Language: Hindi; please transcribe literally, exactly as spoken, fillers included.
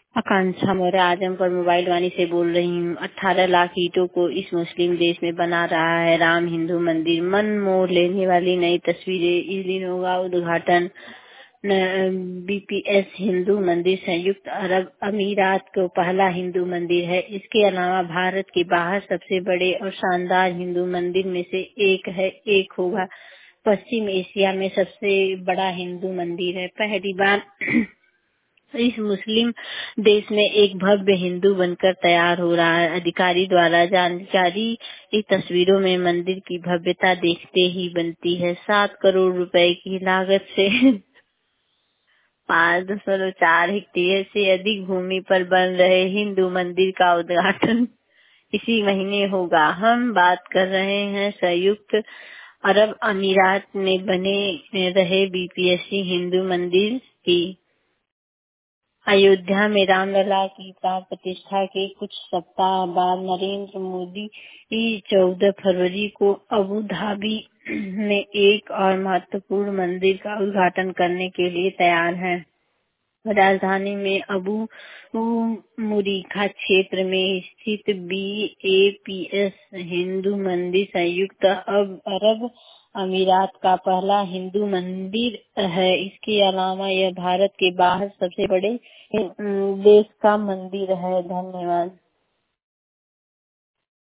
आकांक्षा मौर्य आजमगढ़ मोबाइल वाणी से बोल रही हूँ। अठारह लाख ईंटों को इस मुस्लिम देश में बना रहा है राम हिंदू मंदिर। मन मोह लेने वाली नई तस्वीरें, इस दिन होगा उद्घाटन। बीपीएस हिंदू मंदिर संयुक्त अरब अमीरात को पहला हिंदू मंदिर है। इसके अलावा भारत के बाहर सबसे बड़े और शानदार हिंदू मंदिर में से एक है एक होगा। पश्चिम एशिया में सबसे बड़ा हिंदू मंदिर है। पहली बार इस मुस्लिम देश में एक भव्य हिंदू बनकर तैयार हो रहा है। अधिकारी द्वारा जानकारी इस तस्वीरों में मंदिर की भव्यता देखते ही बनती है। सात करोड़ रुपए की लागत से पाँच दशमलव चार हेक्टेयर से अधिक भूमि पर बन रहे हिंदू मंदिर का उद्घाटन इसी महीने होगा। हम बात कर रहे हैं संयुक्त अरब अमीरात में बने रहे बीपीएससी हिंदू मंदिर की। अयोध्या में रामलला की प्राण प्रतिष्ठा के कुछ सप्ताह बाद नरेंद्र मोदी चौदह फरवरी को अबू धाबी में एक और महत्वपूर्ण मंदिर का उद्घाटन करने के लिए तैयार हैं। राजधानी में अबू मुरीखा क्षेत्र में स्थित बीएपीएस हिंदू मंदिर संयुक्त अरब अमीरात का पहला हिंदू मंदिर है। इसके अलावा यह भारत के बाहर सबसे बड़े देश का मंदिर है। धन्यवाद।